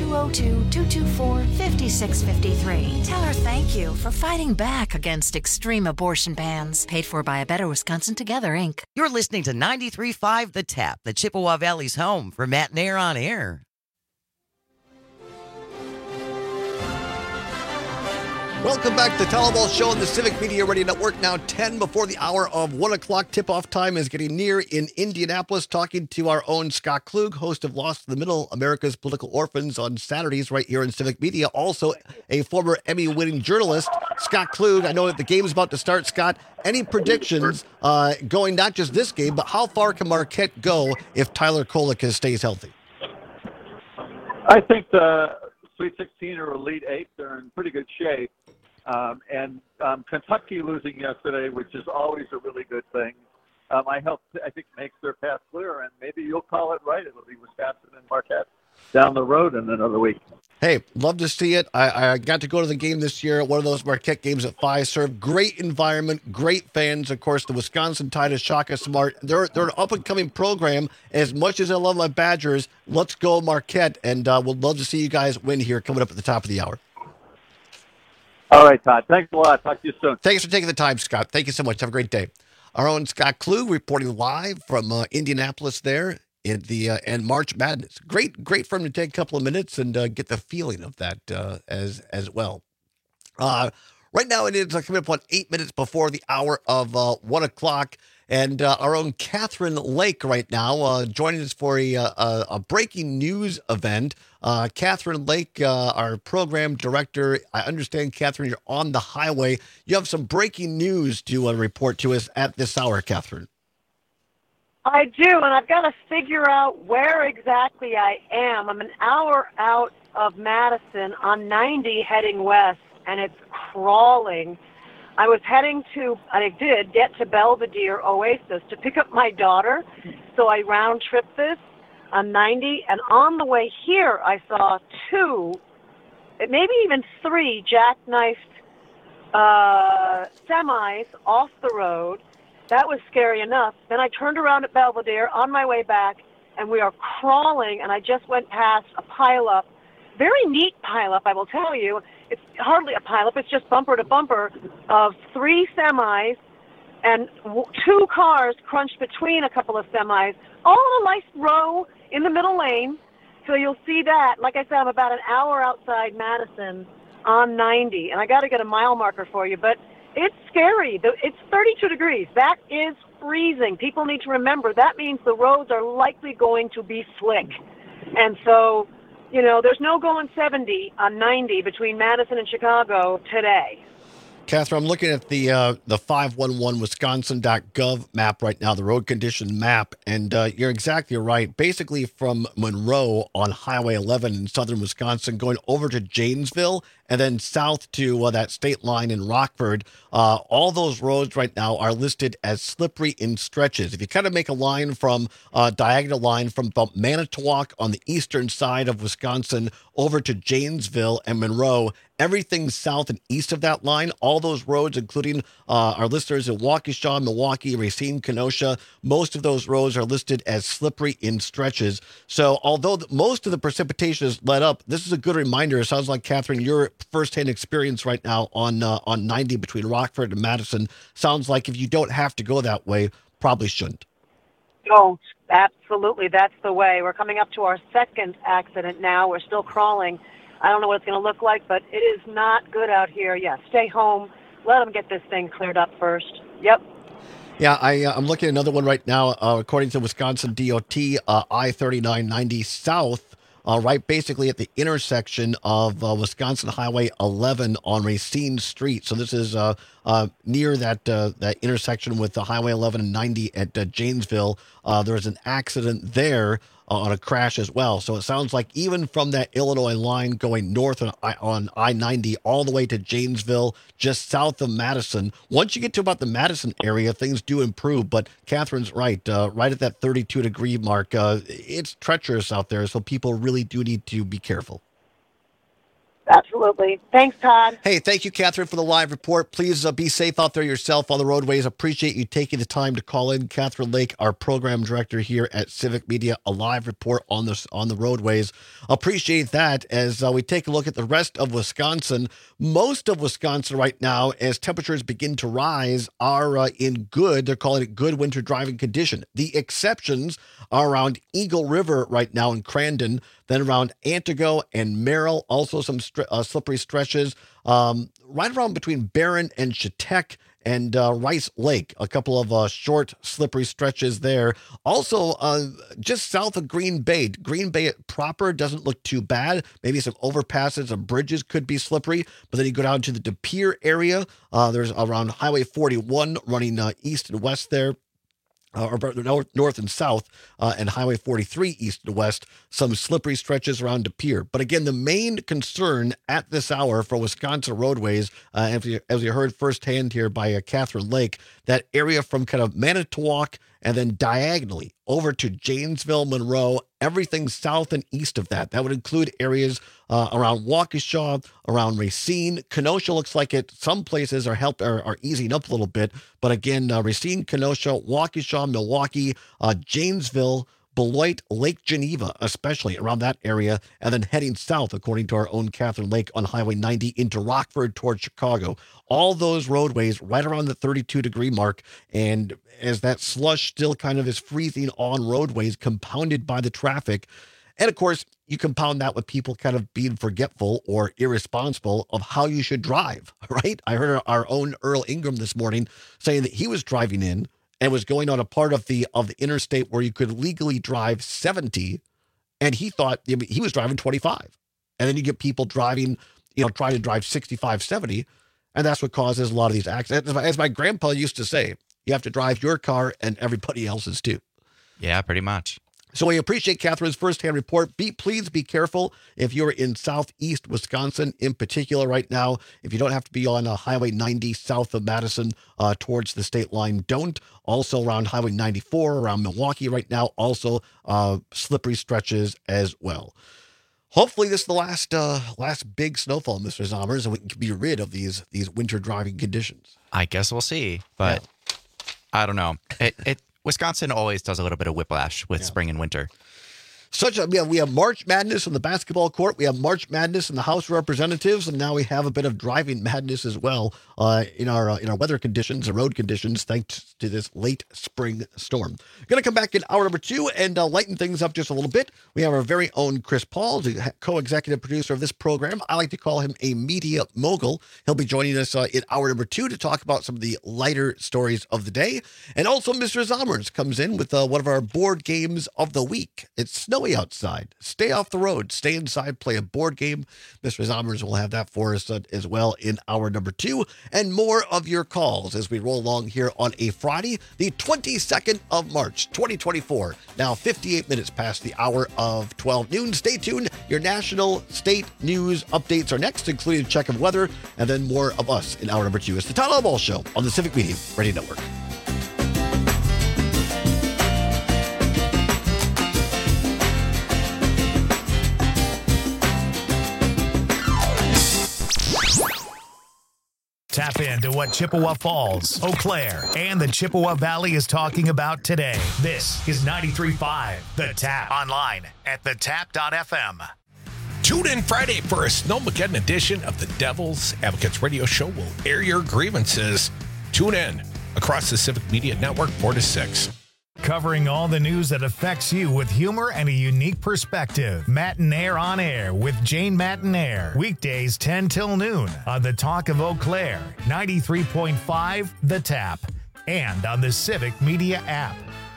202-224-5653. Tell her thank you for fighting back against extreme abortion bans. Paid for by A Better Wisconsin Together, Inc. You're listening to 93.5 The Tap, the Chippewa Valley's home for Matt Nair on Air. Welcome back to the Towerball Show on the Civic Media Radio Network. Now 10 before the hour of 1 o'clock. Tip-off time is getting near in Indianapolis. Talking to our own Scott Klug, host of Lost in the Middle, America's Political Orphans on Saturdays right here in Civic Media. Also a former Emmy-winning journalist. Scott Klug, I know that the game's about to start. Scott, any predictions going not just this game, but how far can Marquette go if Tyler Kolek stays healthy? I think the Sweet 16 or Elite 8, they're in pretty good shape. And Kentucky losing yesterday, which is always a really good thing, I think makes their path clear, and maybe you'll call it right. It'll be Wisconsin and Marquette down the road in another week. Hey, love to see it. I got to go to the game this year, one of those Marquette games at Fiserv. Great environment, great fans. Of course, the Wisconsin Tide is Shaka Smart. They're an up-and-coming program. As much as I love my Badgers, let's go Marquette, and we'll love to see you guys win here coming up at the top of the hour. All right, Todd. Thanks a lot. Talk to you soon. Thanks for taking the time, Scott. Thank you so much. Have a great day. Our own Scott Klug reporting live from Indianapolis there in the and March Madness. Great for him to take a couple of minutes and get the feeling of that as well. Right now it is coming up on 8 minutes before the hour of 1 o'clock. And our own Catherine Lake right now joining us for a breaking news event. Catherine Lake, our program director. I understand, Catherine, you're on the highway. You have some breaking news to report to us at this hour, Catherine. I do, and I've got to figure out where exactly I am. I'm an hour out of Madison on 90 heading west, and it's crawling. I did get to Belvedere Oasis to pick up my daughter, so I round tripped this on 90, and on the way here I saw 2, maybe even 3 jackknifed semis off the road. That was scary enough. Then I turned around at Belvedere on my way back, and we are crawling, and I just went past a pileup. Very neat pileup, I will tell you. It's hardly a pileup. It's just bumper to bumper of 3 semis and 2 cars crunched between a couple of semis, all in a nice row in the middle lane. So you'll see that. Like I said, I'm about an hour outside Madison on 90, and I got to get a mile marker for you, but it's scary. It's 32 degrees. That is freezing. People need to remember that means the roads are likely going to be slick. And so, there's no going 70 on 90 between Madison and Chicago today. Catherine, I'm looking at the 511wisconsin.gov map right now, the road condition map, and you're exactly right. Basically from Monroe on Highway 11 in southern Wisconsin, going over to Janesville, and then south to that state line in Rockford, all those roads right now are listed as slippery in stretches. If you kind of make a line from diagonal line from about Manitowoc on the eastern side of Wisconsin over to Janesville and Monroe, everything south and east of that line, all those roads, including our listeners in Waukesha, Milwaukee, Racine, Kenosha, most of those roads are listed as slippery in stretches. So although most of the precipitation is let up, this is a good reminder. It sounds like, Catherine, your firsthand experience right now on 90 between Rockford and Madison sounds like if you don't have to go that way, probably shouldn't. Oh, absolutely. That's the way. We're coming up to our second accident now. We're still crawling. I don't know what it's going to look like, but it is not good out here. Yeah, stay home. let them get this thing cleared up first. Yep. Yeah, I'm looking at another one right now. According to Wisconsin DOT, I-3990 South, right basically at the intersection of Wisconsin Highway 11 on Racine Street. So this is near that intersection with the Highway 11 and 90 at Janesville. There was an accident there on a crash as well. So it sounds like even from that Illinois line going north on I-90 all the way to Janesville, just south of Madison, once you get to about the Madison area, things do improve. But Catherine's right. Right at that 32-degree mark, it's treacherous out there, so people really do need to be careful. Absolutely. Thanks, Todd. Hey, thank you, Catherine, for the live report. Please be safe out there yourself on the roadways. Appreciate you taking the time to call in. Catherine Lake, our program director here at Civic Media, a live report on the roadways. Appreciate that. As we take a look at the rest of Wisconsin, most of Wisconsin right now, as temperatures begin to rise, are in good. They're calling it good winter driving condition. The exceptions are around Eagle River right now in Crandon, then around Antigo and Merrill, also some slippery stretches right around between Barron and Chetek and Rice Lake, a couple of short, slippery stretches there. Also, just south of Green Bay. Green Bay proper doesn't look too bad. Maybe some overpasses and bridges could be slippery, but then you go down to the De Pere area. There's around Highway 41 running east and west there. Or north and south, and Highway 43 east and west, some slippery stretches around De Pere. But again, the main concern at this hour for Wisconsin roadways, as you heard firsthand here by Catherine Lake, that area from kind of Manitowoc and then diagonally over to Janesville, Monroe, everything south and east of that. That would include areas around Waukesha, around Racine. Kenosha looks like it. Some places are easing up a little bit. But again, Racine, Kenosha, Waukesha, Milwaukee, Janesville, Beloit, Lake Geneva, especially around that area, and then heading south, according to our own Catherine Lake, on Highway 90 into Rockford towards Chicago. All those roadways right around the 32-degree mark, and as that slush still kind of is freezing on roadways, compounded by the traffic. And of course, you compound that with people kind of being forgetful or irresponsible of how you should drive, right? I heard our own Earl Ingram this morning saying that he was driving in and was going on a part of the interstate where you could legally drive 70, and he thought he was driving 25. And then you get people driving, trying to drive 65, 70, and that's what causes a lot of these accidents. As my grandpa used to say, you have to drive your car and everybody else's too. Yeah, pretty much. So we appreciate Catherine's firsthand report. Please be careful if you're in southeast Wisconsin in particular right now. If you don't have to be on Highway 90 south of Madison towards the state line, don't. Also around Highway 94, around Milwaukee right now, also slippery stretches as well. Hopefully this is the last big snowfall, Mr. Zommers, and we can be rid of these winter driving conditions. I guess we'll see, but I don't know. Wisconsin always does a little bit of whiplash with spring and winter. We have March Madness on the basketball court. We have March Madness in the House of Representatives, and now we have a bit of driving madness as well in our weather conditions and road conditions, thanks to this late spring storm. Going to come back in hour number 2 and lighten things up just a little bit. We have our very own Chris Paul, the co-executive producer of this program. I like to call him a media mogul. He'll be joining us in hour number 2 to talk about some of the lighter stories of the day. And also Mr. Zommers comes in with one of our board games of the week. It's snowy outside. Stay off the road. Stay inside. Play a board game. Mr. Zommers will have that for us as well in hour number 2. And more of your calls as we roll along here on a Friday, the 22nd of March, 2024. Now 58 minutes past the hour of 12 noon. Stay tuned. Your national state news updates are next, including a check of weather, and then more of us in hour number 2. It's the Tyler Ball Show on the Civic Media Radio Network. Tap into what Chippewa Falls, Eau Claire, and the Chippewa Valley is talking about today. This is 93.5 The Tap. Online at thetap.fm. Tune in Friday for a Snowmageddon edition of the Devil's Advocates Radio Show. We'll air your grievances. Tune in across the Civic Media Network, 4 to 6. Covering all the news that affects you with humor and a unique perspective. Matinaire on Air with Jane Matinaire. Weekdays 10 till noon on the Talk of Eau Claire, 93.5 The Tap, and on the Civic Media app.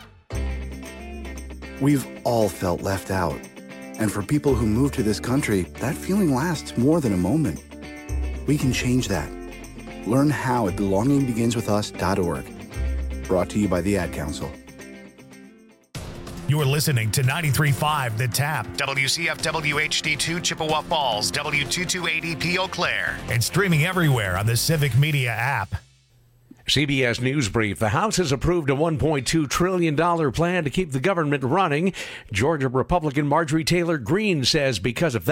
We've all felt left out. And for people who move to this country, that feeling lasts more than a moment. We can change that. Learn how at belongingbeginswithus.org. Brought to you by the Ad Council. You're listening to 93.5 The Tap, WCFW HD2 Chippewa Falls, W228EP Eau Claire, and streaming everywhere on the Civic Media app. CBS News Brief. The House has approved a $1.2 trillion plan to keep the government running. Georgia Republican Marjorie Taylor Greene says because of that,